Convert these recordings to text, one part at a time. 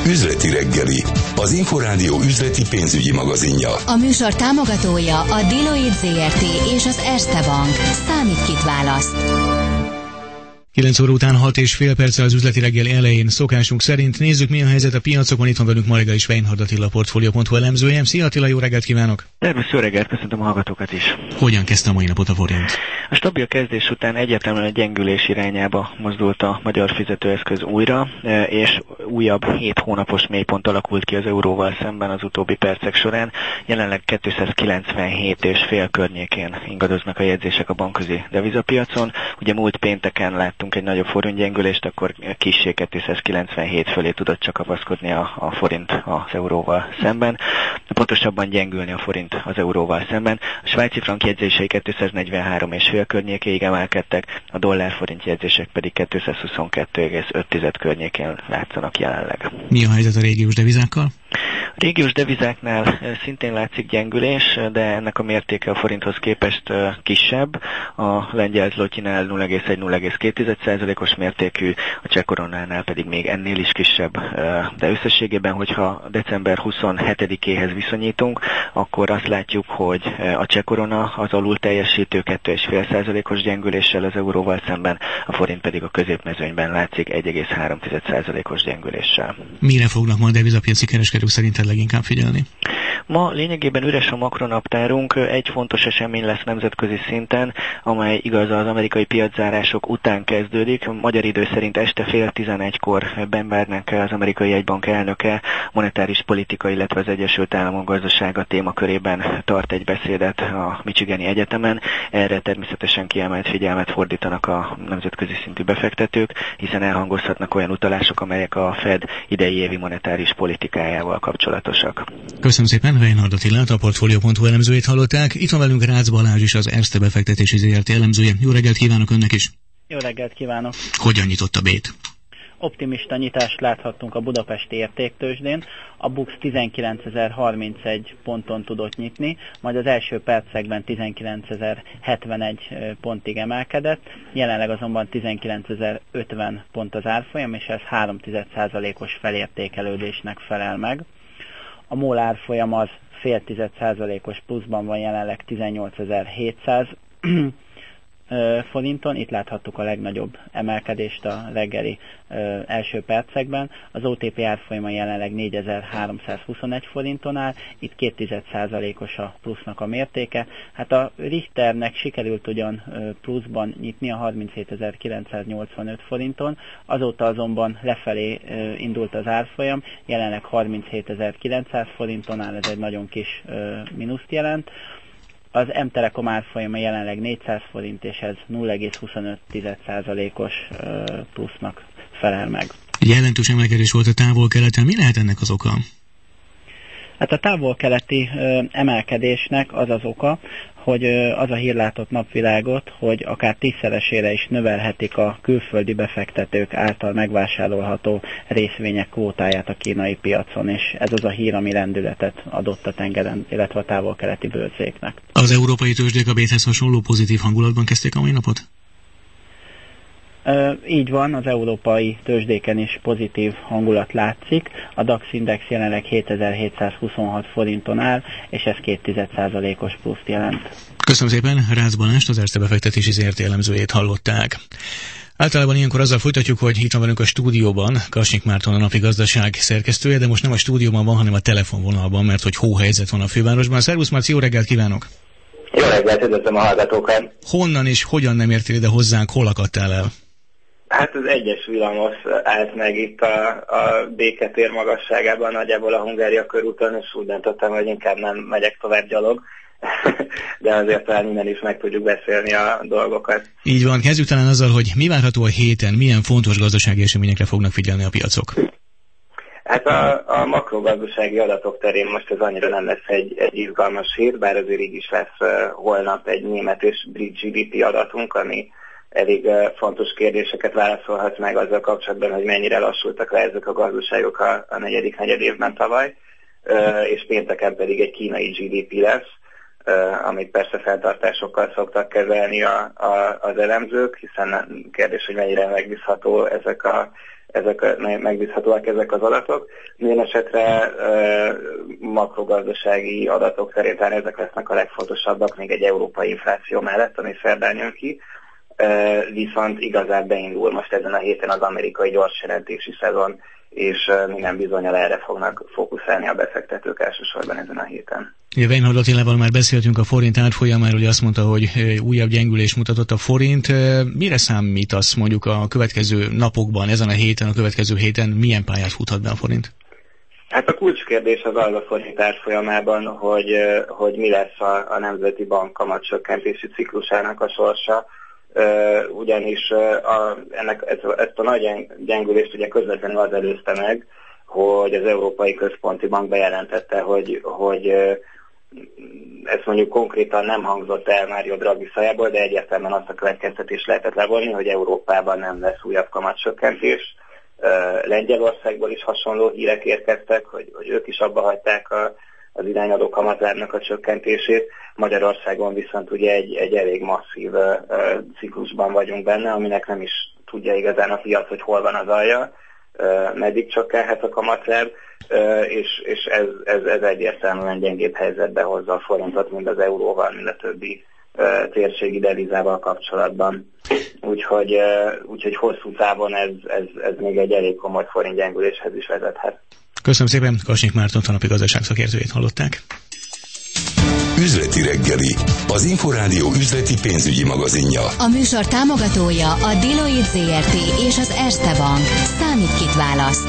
Üzleti reggeli, az Inforádió üzleti pénzügyi magazinja. A műsor támogatója a Deloitte ZRT és az Erste Bank. Számít kit választ. 9 óra után 6,5 perccel az üzleti reggel elején szokásunk szerint nézzük, mi a helyzet a piacokon. Itt van velünk ma reggel is Weinhard Attila, Portfolio.hu elemzője. Szia Attila, jó reggelt kívánok! Szervusz, jó reggelt, köszöntöm a hallgatókat is! Hogyan kezdte a mai napot a forint? A stabil kezdés után egyértelműen a gyengülés irányába mozdult a magyar fizetőeszköz újra, és újabb 7 hónapos mélypont alakult ki az euróval szemben az utóbbi percek során. Jelenleg 297,5 környékén ingadoznak a jegyzések a bankközi devizapiacon. Ugye múlt pénteken láttunk egy nagyobb forintgyengülést, akkor kissé 297 fölé tudott csak kapaszkodni a forint az euróval szemben. Pontosabban gyengülni a forint az euróval szemben. A svájci frank jegyzései 243,5 környékéig emelkedtek, a dollár-forint jegyzések pedig 222,5 környékén látszanak jelenleg. Mi a helyzet a régiós devizákkal? A régiós devizáknál szintén látszik gyengülés, de ennek a mértéke a forinthoz képest kisebb. A lengyel zlotynál 0,1-0,2%-os mértékű, a cseh koronánál pedig még ennél is kisebb. De összességében, hogyha december 27-éhez viszonyítunk, akkor azt látjuk, hogy a cseh korona az alul teljesítő 2,5%-os gyengüléssel az euróval szemben, a forint pedig a középmezőnyben látszik 1,3%-os gyengüléssel. Mire fognak majd a devizapiaci kereskedők szerinted leginkább figyelni? Ma lényegében üres a makronaptárunk, egy fontos esemény lesz nemzetközi szinten, amely igaz az amerikai piaczárások után kezdődik. Magyar idő szerint este 10:30-kor Ben Bernanke, az amerikai jegybank elnöke, monetáris politika, illetve az Egyesült Államok gazdasága témakörében tart egy beszédet a Michigani Egyetemen. Erre természetesen kiemelt figyelmet fordítanak a nemzetközi szintű befektetők, hiszen elhangozhatnak olyan utalások, amelyek a Fed idei évi monetáris politikájával kapcsolatosak. Köszönöm szépen, Weinhard Attilát, a Portfolio.hu elemzőjét hallották. Itt van velünk Rácz Balázs is, az Erste befektetési ZRT elemzője. Jó reggelt kívánok önnek is! Jó reggelt kívánok! Hogyan nyitott a bét? Optimista nyitást láthattunk a budapesti értéktőzsdén. A BUX 19.031 ponton tudott nyitni, majd az első percekben 19.071 pontig emelkedett, jelenleg azonban 19.050 pont az árfolyam, és ez 0,3%-os felértékelődésnek felel meg. A MOL árfolyam az 0,5%-os pluszban van, jelenleg 18.700 forinton. Itt láthattuk a legnagyobb emelkedést a reggeli első percekben. Az OTP árfolyama jelenleg 4.321 forinton áll, itt 0,2%-os a plusznak a mértéke. Hát a Richternek sikerült ugyan pluszban nyitni a 37.985 forinton, azóta azonban lefelé indult az árfolyam, jelenleg 37.900 forinton áll, ez egy nagyon kis mínuszt jelent. Az M-Telekom árfolyama jelenleg 400 forint, és ez 0,25%-os plusznak felel meg. Jelentős emelkedés volt a távol-keleten. Mi lehet ennek az oka? Hát a távol-keleti emelkedésnek az az oka, hogy az a hír látott napvilágot, hogy akár 10-szeresére is növelhetik a külföldi befektetők által megvásárolható részvények kvótáját a kínai piacon, és ez az a hír, ami lendületet adott a tengeren, illetve a távol-keleti bőrzéknek. Az európai tőzsdék a béthez hasonló pozitív hangulatban kezdték a mai napot? Így van, az európai tőzsdéken is pozitív hangulat látszik. A DAX index jelenleg 7726 forinton áll, és ez 0,2%-os pluszt jelent. Köszönöm szépen, Rácz Balást, az Erste befektetési ZRT elemzőjét hallották. Általában ilyenkor azzal folytatjuk, hogy itt van velünk a stúdióban Karsnyik Márton, a Napi Gazdaság szerkesztője, de most nem a stúdióban van, hanem a telefonvonalban, mert hogy hóhelyzet van a fővárosban. Szervusz Márci, jó reggelt kívánok! Jó reggelt, üdvözlöm a hallgatókat! Honnan és hogyan nem értél ide hozzánk, hol akadtál el? Hát az egyes villamos állt meg itt a Béketér magasságában, nagyjából a Hungária körúton, és úgy döntöttem, hogy inkább nem megyek tovább gyalog, de azért talán innen is meg tudjuk beszélni a dolgokat. Így van, kezdjük talán azzal, hogy mi várható a héten, milyen fontos gazdasági eseményekre fognak figyelni a piacok? Hát a makrogazdasági adatok terén most ez annyira nem lesz egy izgalmas hír, bár azért így is lesz holnap egy német és brit GDP adatunk, ami elég fontos kérdéseket válaszolhat meg azzal kapcsolatban, hogy mennyire lassultak le ezek a gazdaságok a negyedik negyedévben tavaly, és pénteken pedig egy kínai GDP lesz, amit persze feltartásokkal szoktak kezelni az elemzők, hiszen kérdés, hogy mennyire megbízható megbízhatóak ezek az adatok. Minden esetre makrogazdasági adatok szerint ezek lesznek a legfontosabbak még egy európai infláció mellett, ami szerdán jön ki. Viszont igazán beindul most ezen a héten az amerikai gyors jelentési szezon, és minden bizonnyal erre fognak fókuszálni a befektetők elsősorban ezen a héten. Weinhold Attilával már beszéltünk a forint árfolyamáról, hogy azt mondta, hogy újabb gyengülés mutatott a forint. Mire számítasz mondjuk a következő napokban, ezen a héten, a következő héten milyen pályát futhat be a forint? Hát a kulcskérdés az a forint árfolyamában, hogy mi lesz a Nemzeti Bank kamatcsökkentési ciklusának a sorsa. Ugyanis ezt a nagy gyengülést ugye közvetlenül az előzte meg, hogy az Európai Központi Bank bejelentette, hogy ezt mondjuk konkrétan nem hangzott el Mário Draghi szájából, de egyértelműen azt a következtetést lehetett levonni, hogy Európában nem lesz újabb kamatcsökkentés. Lengyelországból is hasonló hírek érkeztek, hogy ők is abba hagyták az irányadó kamatlábnak a csökkentését. Magyarországon viszont ugye egy elég masszív ciklusban vagyunk benne, aminek nem is tudja igazán a piac, hogy hol van az alja, meddig csökkenhet a kamatláb, és ez egyértelműen gyengébb helyzetbe hozza a forintot, mind az euróval, mind a többi térségi devizával kapcsolatban. Úgyhogy hosszú távon ez még egy elég komoly forint gyengüléshez is vezethet. Köszönöm szépen, Kasnyik Márton a napi gazdaságszakértőjét hallották. Üzleti reggeli, az Inforádió üzleti pénzügyi magazinja. A műsor támogatója a Deloitte ZRT és az Erste Bank. Számít kit választ.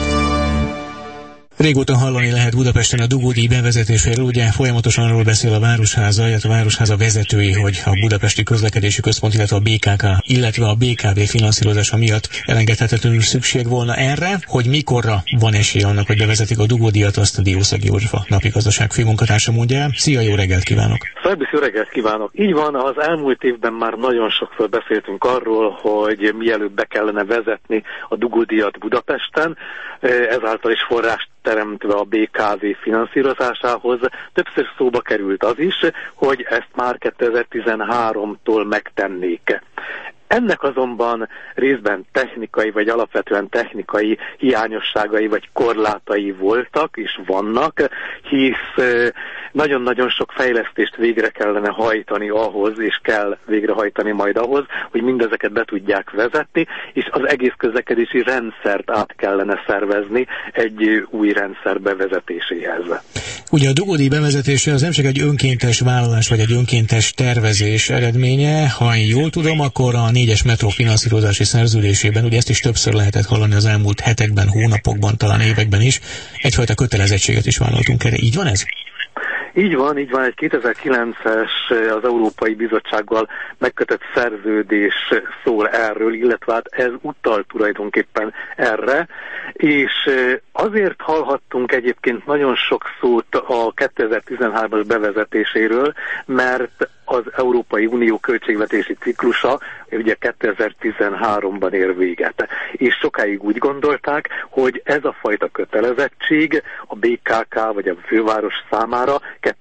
Régóta hallani lehet Budapesten a dugódíj bevezetéséről, ugye folyamatosan arról beszél a Városháza, illetve a Városháza vezetői, hogy a Budapesti Közlekedési Központ, illetve a BKK, illetve a BKV finanszírozása miatt elengedhetetlenül szükség volna erre, hogy mikorra van esély annak, hogy bevezetik a dugódíjat, azt a Diószegi József, napi gazdaság főmunkatársa mondja el. Szia, jó reggelt kívánok! Szerbusz, jó reggelt kívánok! Így van, az elmúlt évben már nagyon sokszor beszéltünk arról, hogy mielőbb be kellene vezetni a dugódíjat Budapesten, ezáltal is forrást teremtve a BKV finanszírozásához. Többször szóba került az is, hogy ezt már 2013-tól megtennék. Ennek azonban részben technikai, vagy alapvetően technikai hiányosságai, vagy korlátai voltak, és vannak, hisz nagyon-nagyon sok fejlesztést végre kellene hajtani ahhoz, és kell végrehajtani majd ahhoz, hogy mindezeket be tudják vezetni, és az egész közlekedési rendszert át kellene szervezni egy új rendszer bevezetéséhez. Ugye a dugódíj bevezetése az nem csak egy önkéntes vállalás, vagy egy önkéntes tervezés eredménye. Ha én jól tudom, akkor a 4-es metró finanszírozási szerződésében, ugye ezt is többször lehetett hallani az elmúlt hetekben, hónapokban, talán években is, egyfajta kötelezettséget is vállaltunk erre. Így van ez? Így van, egy 2009-es az Európai Bizottsággal megkötött szerződés szól erről, illetve hát ez utal tulajdonképpen erre, és azért hallhattunk egyébként nagyon sok szót a 2013-as bevezetéséről, mert az Európai Unió költségvetési ciklusa ugye 2013-ban ér véget. És sokáig úgy gondolták, hogy ez a fajta kötelezettség a BKK vagy a főváros számára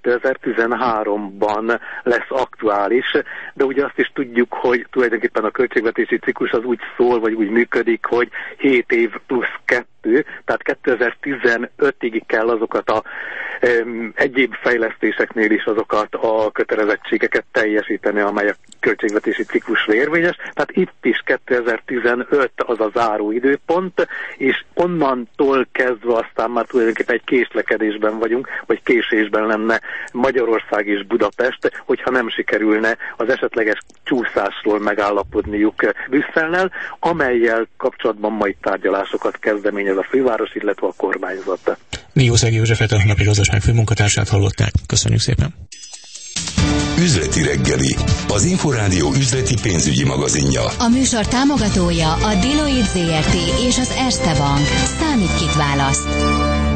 2013-ban lesz aktuális, de ugye azt is tudjuk, hogy tulajdonképpen a költségvetési ciklus az úgy szól, vagy úgy működik, hogy 7 év plusz 2, tehát 2015-ig kell azokat a egyéb fejlesztéseknél is azokat a kötelezettségeket teljesíteni, amely a költségvetési ciklusra érvényes. Tehát itt is 2015 az a záró időpont, és onnantól kezdve aztán már tulajdonképpen egy késlekedésben vagyunk, vagy késésben lenne Magyarország és Budapest, hogyha nem sikerülne az esetleges csúszásról megállapodniuk Brüsszelnel, amellyel kapcsolatban majd tárgyalásokat kezdeményez a főváros, illetve a kormányzat. Diószegi Józsefet, a napi gazdaság főmunkatársát hallották. Köszönjük szépen! Üzleti reggeli, az Inforádió üzleti pénzügyi magazinja. A műsor támogatója a Deloitte ZRT és az Erste Bank. Számít kit választ.